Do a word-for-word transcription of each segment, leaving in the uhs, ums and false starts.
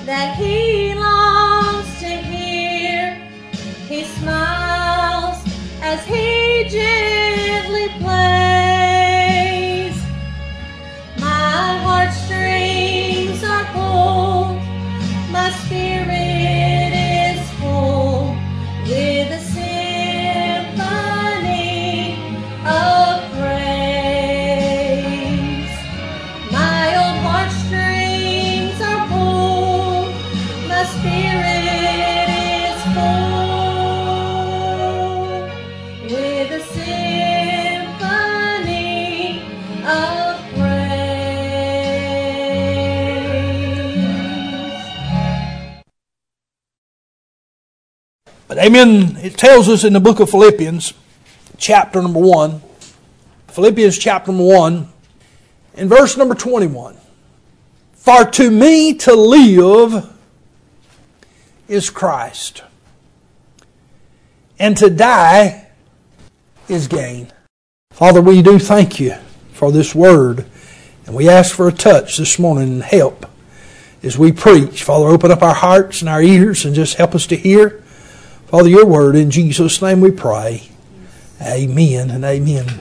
that He longs to hear. He smiles as He gently plays. My heartstrings are pulled, my spirit is full with a symphony of praise. My old heartstrings are pulled, my spirit is full with a symphony of praise. But amen, it tells us in the book of Philippians, chapter number one, Philippians chapter number one, in verse number twenty-one, for to me to live is Christ, and to die is gain. Father, we do thank you for this word, and we ask for a touch this morning and help as we preach. Father, open up our hearts and our ears and just help us to hear, Father, your word. In Jesus' name we pray. Amen and amen.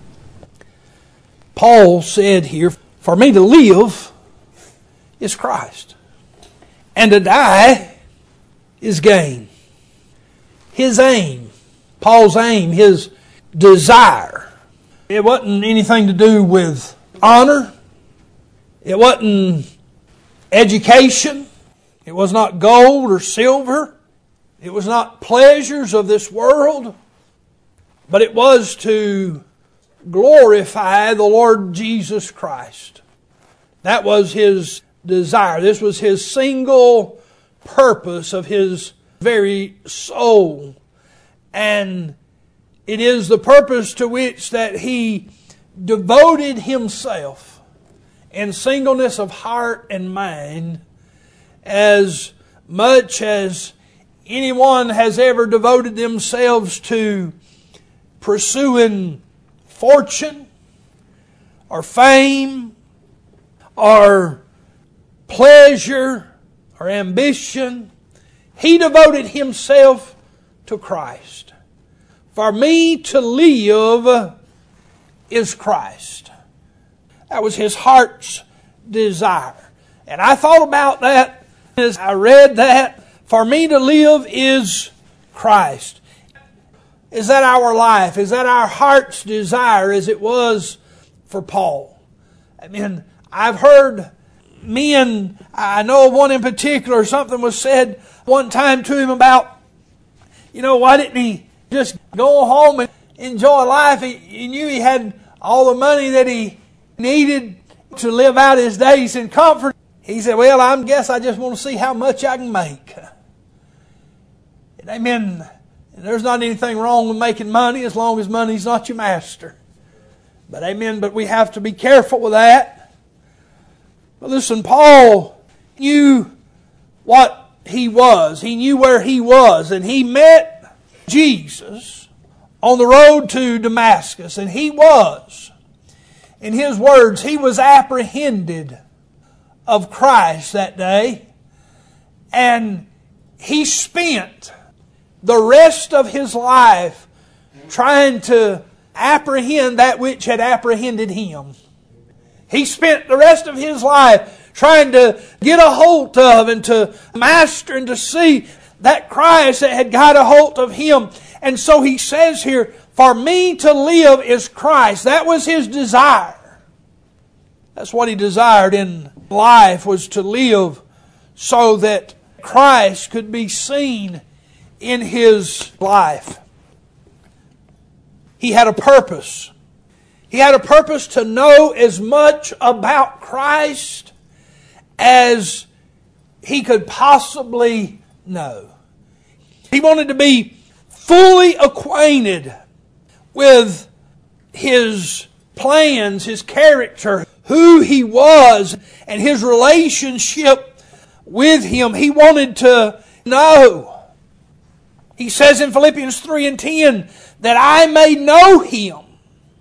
Paul said here, for me to live is Christ, and to die is gain. His aim, Paul's aim, his desire, it wasn't anything to do with honor. It wasn't education. It was not gold or silver. It was not pleasures of this world. But it was to glorify the Lord Jesus Christ. That was his desire. This was his single purpose of his very soul. And it is the purpose to which that he devoted himself in singleness of heart and mind as much as anyone has ever devoted themselves to pursuing fortune or fame or pleasure or ambition. He devoted himself to Christ. For me to live is Christ. That was his heart's desire. And I thought about that as I read that. For me to live is Christ. Is that our life? Is that our heart's desire as it was for Paul? I mean, I've heard men, I know of one in particular, something was said one time to him about, you know, why didn't he just go home and enjoy life? He, he knew he had all the money that he needed to live out his days in comfort. He said, well, I guess I just want to see how much I can make. And amen. And there's not anything wrong with making money as long as money's not your master. But amen, but we have to be careful with that. But listen, Paul knew what he was. He knew where he was. And he met Jesus on the road to Damascus. And he was, in his words, he was apprehended of Christ that day. And he spent the rest of his life trying to apprehend that which had apprehended him. He spent the rest of his life trying to get a hold of and to master and to see that Christ that had got a hold of him. And so he says here, for me to live is Christ. That was his desire. That's what he desired in life, was to live so that Christ could be seen in his life. He had a purpose. He had a purpose to know as much about Christ as he could possibly know. He wanted to be fully acquainted with his plans, his character, who he was, and his relationship with him. He wanted to know. He says in Philippians three and ten, that I may know him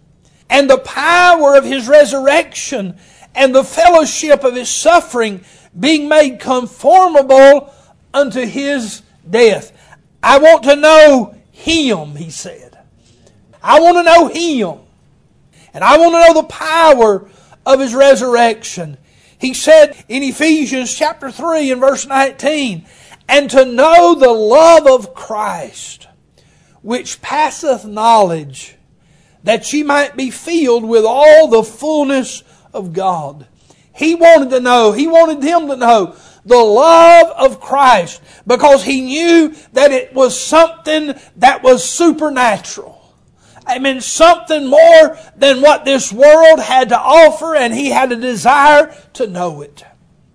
and the power of his resurrection and the fellowship of his suffering, being made conformable unto His death. I want to know Him, he said. I want to know Him. And I want to know the power of His resurrection. He said in Ephesians chapter three and verse nineteen, and to know the love of Christ, which passeth knowledge, that ye might be filled with all the fullness of God. He wanted to know, he wanted them to know the love of Christ, because he knew that it was something that was supernatural. I mean, something more than what this world had to offer, and he had a desire to know it.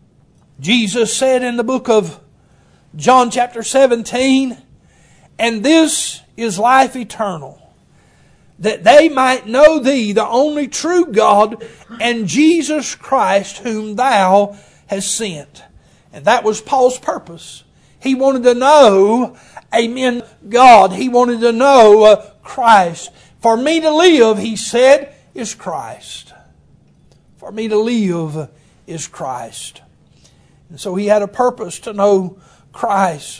Jesus said in the book of John chapter seventeen, and this is life eternal, that they might know Thee, the only true God, and Jesus Christ, whom Thou hast sent. And that was Paul's purpose. He wanted to know, amen, God. He wanted to know uh, Christ. For me to live, he said, is Christ. For me to live is Christ. And so he had a purpose to know Christ.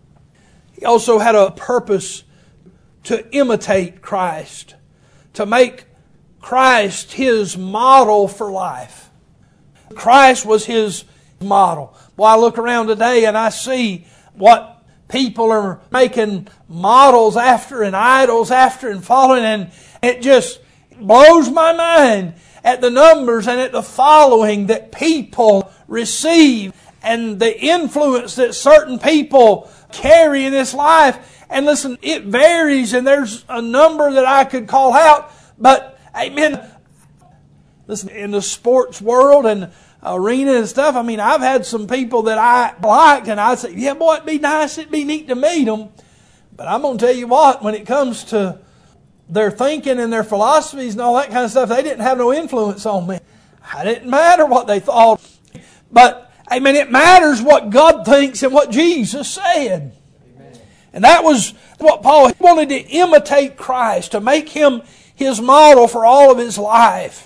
He also had a purpose to imitate Christ, to make Christ his model for life. Christ was his model. Well, I look around today and I see what people are making models after and idols after and following, and it just blows my mind at the numbers and at the following that people receive and the influence that certain people carry in this life. And listen, it varies, and there's a number that I could call out, but amen. Listen, in the sports world and arena and stuff, I mean, I've had some people that I liked, and I'd say, yeah, boy, it'd be nice, it'd be neat to meet them. But I'm going to tell you what, when it comes to their thinking and their philosophies and all that kind of stuff, they didn't have no influence on me. It didn't matter what they thought. But, amen, it matters what God thinks and what Jesus said. Amen. And that was what Paul wanted, to imitate Christ, to make Him his model for all of his life.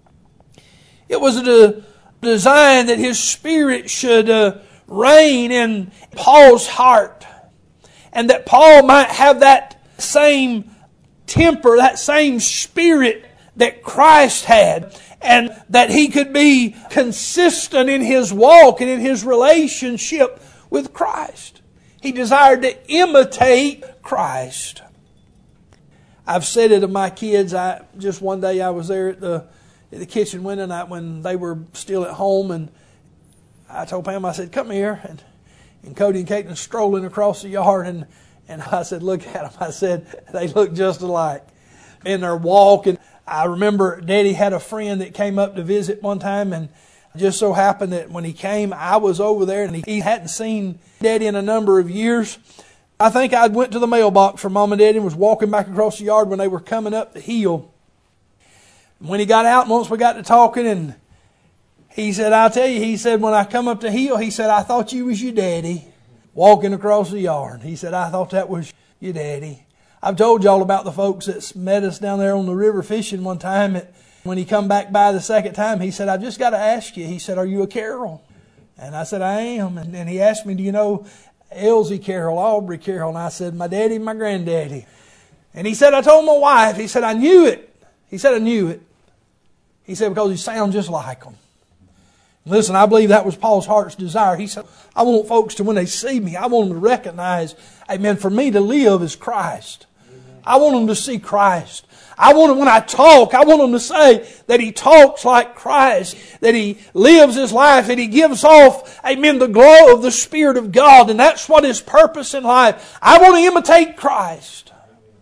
It was a design that His Spirit should uh, reign in Paul's heart, and that Paul might have that same temper, that same spirit that Christ had, and that he could be consistent in his walk and in his relationship with Christ. He desired to imitate Christ. I've said it to my kids. I just one day I was there at the at the kitchen window night when they were still at home, and I told Pam, I said, come here. And, and Cody and Caitlin strolling across the yard, and, and I said, look at them. I said, they look just alike in their walk. And I remember Daddy had a friend that came up to visit one time, and just so happened that when he came, I was over there, and he, he hadn't seen Daddy in a number of years. I think I went to the mailbox for Mom and Daddy and was walking back across the yard when they were coming up the hill. When he got out, once we got to talking, and he said, I'll tell you, he said, when I come up the hill, he said, I thought you was your daddy walking across the yard. He said, I thought that was your daddy. I've told y'all about the folks that met us down there on the river fishing one time. When he come back by the second time, he said, I just got to ask you. He said, are you a Carroll? And I said, I am. And then he asked me, do you know Elsie Carroll, Aubrey Carroll? And I said, my daddy and my granddaddy. And he said, I told my wife, he said, I knew it. He said, I knew it. He said, because he sounds just like them. Listen, I believe that was Paul's heart's desire. He said, I want folks to, when they see me, I want them to recognize, amen, for me to live is Christ. Amen. I want them to see Christ. I want them, when I talk, I want them to say that he talks like Christ, that he lives his life, that he gives off, amen, the glow of the Spirit of God. And that's what his purpose in life. I want to imitate Christ.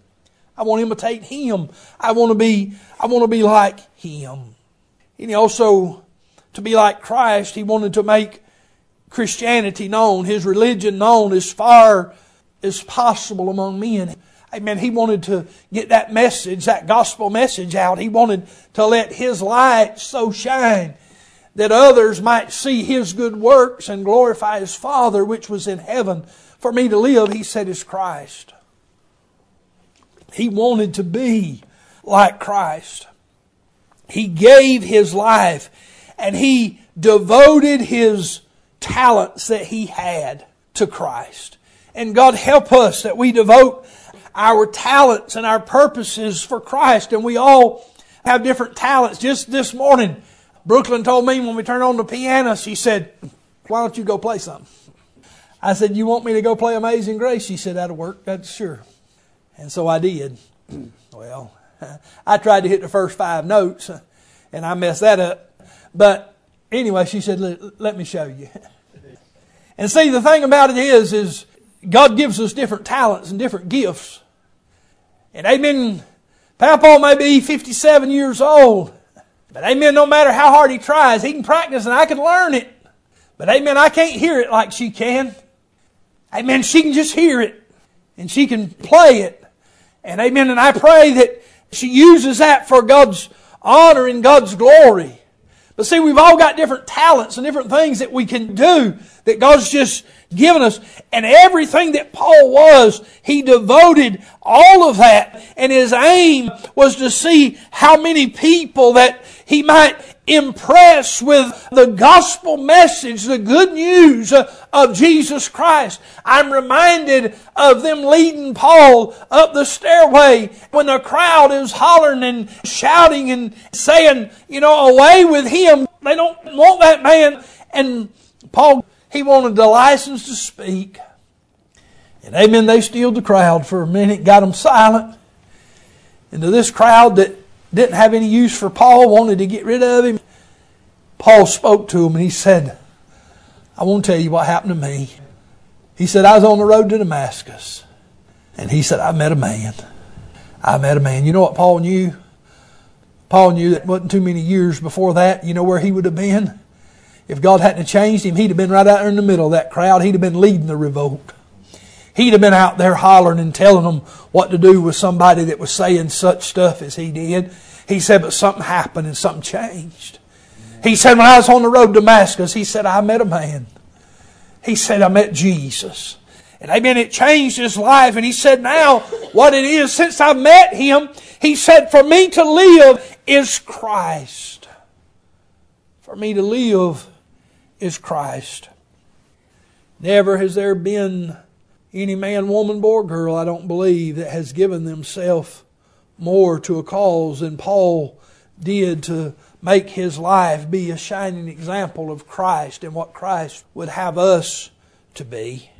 I want to imitate Him. I want to be, I want to be like Him. And he also, to be like Christ, he wanted to make Christianity known, his religion known as far as possible among men. Amen. He wanted to get that message, that gospel message out. He wanted to let his light so shine that others might see his good works and glorify his Father which was in heaven. For me to live, he said, is Christ. He wanted to be like Christ. He gave his life, and he devoted his talents that he had to Christ. And God help us that we devote our talents and our purposes for Christ. And we all have different talents. Just this morning, Brooklyn told me when we turned on the piano, she said, why don't you go play something? I said, you want me to go play Amazing Grace? She said, that'll work. That's sure. And so I did. Well, I tried to hit the first five notes and I messed that up. But anyway, she said, let, let me show you. And see, the thing about it is, is God gives us different talents and different gifts. And amen, Papa may be fifty-seven years old. But amen, no matter how hard he tries, he can practice and I can learn it. But amen, I can't hear it like she can. Amen, she can just hear it. And she can play it. And amen, and I pray that she uses that for God's honor and God's glory. But see, we've all got different talents and different things that we can do that God's just given us. And everything that Paul was, he devoted all of that. And his aim was to see how many people that he might impress with the gospel message, the good news of Jesus Christ. I'm reminded of them leading Paul up the stairway when the crowd is hollering and shouting and saying, you know, away with him. They don't want that man. And Paul, he wanted the license to speak. And amen, they stilled the crowd for a minute, got them silent. And to this crowd that didn't have any use for Paul, wanted to get rid of him, Paul spoke to him and he said, I want to tell you what happened to me. He said, I was on the road to Damascus. And he said, I met a man. I met a man. You know what Paul knew? Paul knew that it wasn't too many years before that. You know where he would have been? If God hadn't changed him, he'd have been right out there in the middle of that crowd. He'd have been leading the revolt. He'd have been out there hollering and telling them what to do with somebody that was saying such stuff as he did. He said, but something happened and something changed. He said, when I was on the road to Damascus, he said, I met a man. He said, I met Jesus. And amen, it changed his life. And he said, now what it is, since I met him, he said, for me to live is Christ. For me to live is Christ. Never has there been any man, woman, boy, or girl, I don't believe, that has given themselves more to a cause than Paul did to make his life be a shining example of Christ and what Christ would have us to be.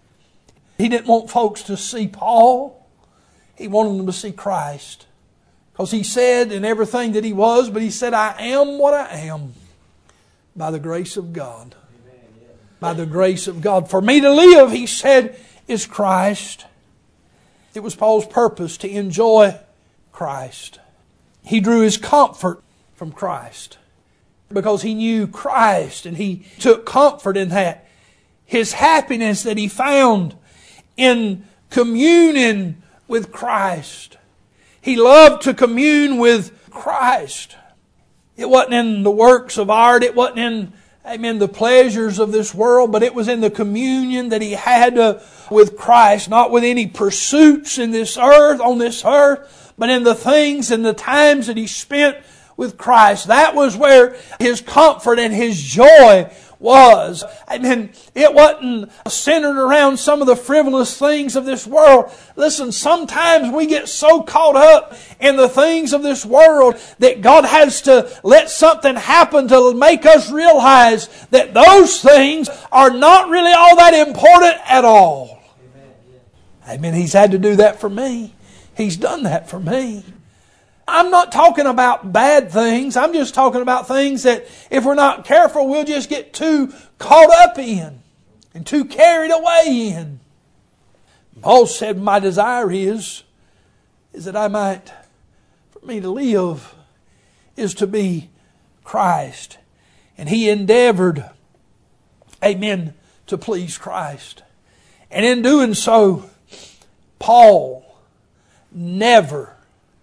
He didn't want folks to see Paul. He wanted them to see Christ. Because he said in everything that he was, but he said, I am what I am by the grace of God. Amen. By the grace of God. For me to live, he said, is Christ. It was Paul's purpose to enjoy Christ. He drew his comfort from Christ because he knew Christ and he took comfort in that. His happiness that he found in communion with Christ. He loved to commune with Christ. It wasn't in the works of art. It wasn't in, amen, the pleasures of this world, but it was in the communion that he had uh, with Christ, not with any pursuits in this earth, on this earth, but in the things and the times that he spent with Christ. That was where his comfort and his joy was. I mean, it wasn't centered around some of the frivolous things of this world. Listen, sometimes we get so caught up in the things of this world that God has to let something happen to make us realize that those things are not really all that important at all. I mean, He's had to do that for me. He's done that for me. I'm not talking about bad things. I'm just talking about things that if we're not careful, we'll just get too caught up in and too carried away in. Paul said, my desire is, is that I might, for me to live, is to be Christ. And he endeavored, amen, to please Christ. And in doing so, Paul never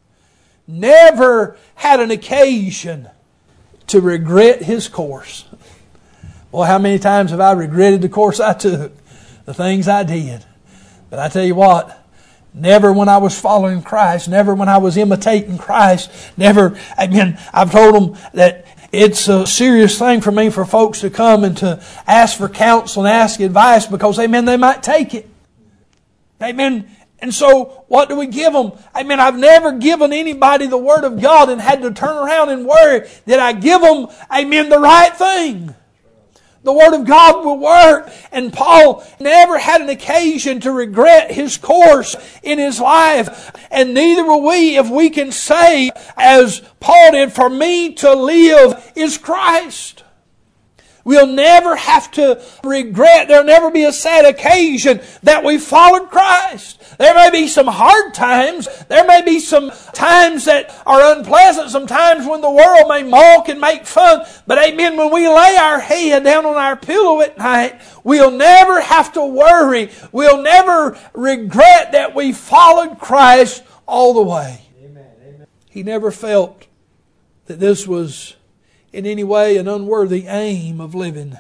Never had an occasion to regret his course. Boy, how many times have I regretted the course I took, the things I did. But I tell you what, never when I was following Christ, never when I was imitating Christ, never, I mean, I've told them that It's a serious thing for me for folks to come and to ask for counsel and ask advice because, amen, they might take it. Amen. And so, what do we give them? Amen. I've never given anybody the Word of God and had to turn around and worry that I give them, amen, the right thing. The Word of God will work. And Paul never had an occasion to regret his course in his life. And neither will we if we can say, as Paul did, for me to live is Christ. We'll never have to regret. There'll never be a sad occasion that we followed Christ. There may be some hard times. There may be some times that are unpleasant. Some times when the world may mock and make fun. But amen, when we lay our head down on our pillow at night, we'll never have to worry. We'll never regret that we followed Christ all the way. Amen. Amen. He never felt that this was in any way an unworthy aim of living.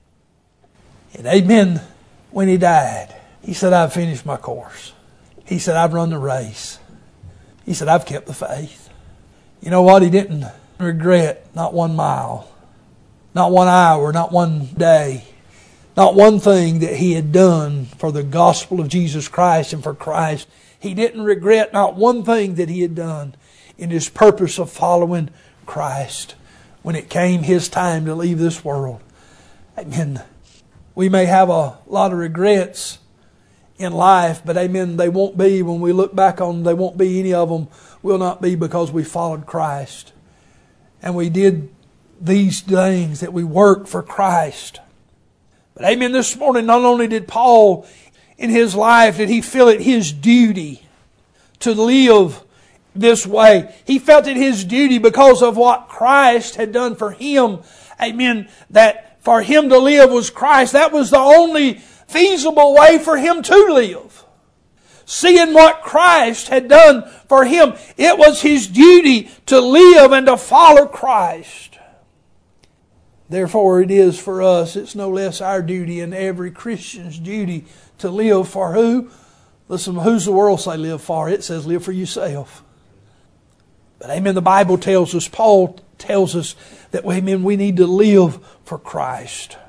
And amen, when he died, he said, I've finished my course. He said, I've run the race. He said, I've kept the faith. You know what? He didn't regret not one mile, not one hour, not one day, not one thing that he had done for the gospel of Jesus Christ and for Christ. He didn't regret not one thing that he had done in his purpose of following Christ. When it came his time to leave this world. Amen. We may have a lot of regrets in life, but amen, they won't be, when we look back on them, they won't be, any of them will not be because we followed Christ. And we did these things, that we worked for Christ. But amen, this morning, not only did Paul in his life, did he feel it his duty to live this way. He felt it his duty because of what Christ had done for him. Amen. That for him to live was Christ. That was the only feasible way for him to live. Seeing what Christ had done for him, it was his duty to live and to follow Christ. Therefore it is for us, it's no less our duty and every Christian's duty to live for who? Listen, who's the world say live for? It says live for yourself. But amen, the Bible tells us, Paul tells us that, amen, we need to live for Christ.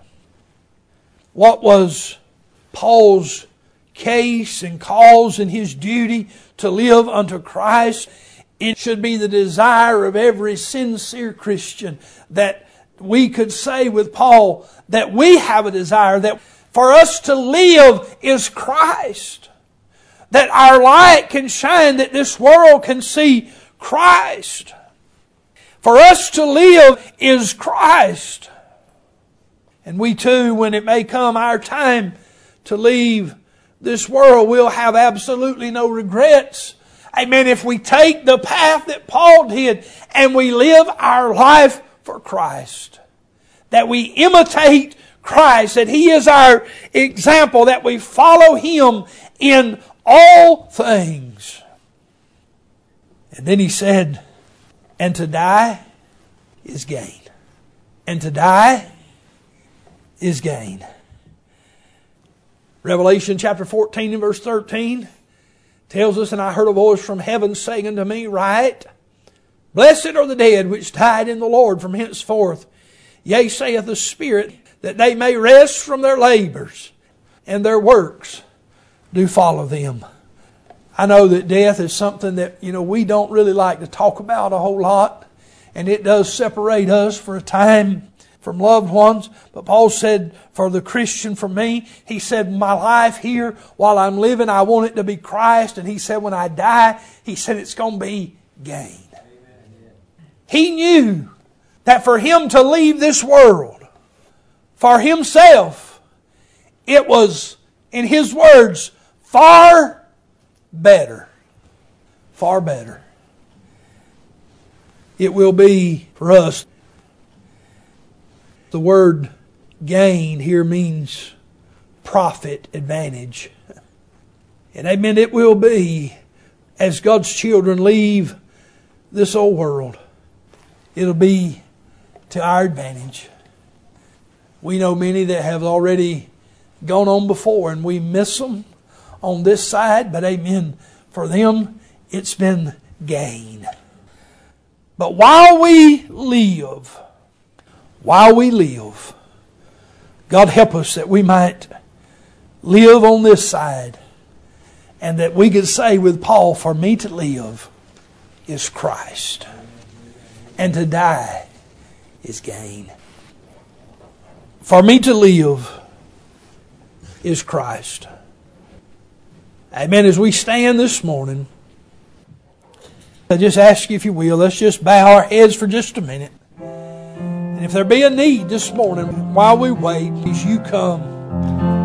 What was Paul's case and cause and his duty to live unto Christ? It should be the desire of every sincere Christian that we could say with Paul that we have a desire that for us to live is Christ. That our light can shine, that this world can see Christ. For us to live is Christ. And we too, when it may come our time to leave this world, we'll have absolutely no regrets. Amen. If we take the path that Paul did and we live our life for Christ. That we imitate Christ. That He is our example. That we follow Him in all things. And then he said, and to die is gain. And to die is gain. Revelation chapter fourteen and verse thirteen tells us, and I heard a voice from heaven saying unto me, write, blessed are the dead which died in the Lord from henceforth. Yea, saith the Spirit, that they may rest from their labors, and their works do follow them. I know that death is something that, you know, we don't really like to talk about a whole lot. And it does separate us for a time from loved ones. But Paul said, for the Christian, for me, he said, my life here, while I'm living, I want it to be Christ. And he said, when I die, he said, it's going to be gain. Amen. He knew that for him to leave this world, for himself, it was, in his words, far better. Far better. It will be for us. The word gain here means profit, advantage. And amen, it will be as God's children leave this old world. It'll be to our advantage. We know many that have already gone on before and we miss them on this side, but amen, for them it's been gain. But while we live, while we live. God help us that we might live on this side and that we could say with Paul, for me to live is Christ and to die is gain. For me to live is Christ. Amen. As we stand this morning, I just ask you, if you will, let's just bow our heads for just a minute. And if there be a need this morning, while we wait, please you come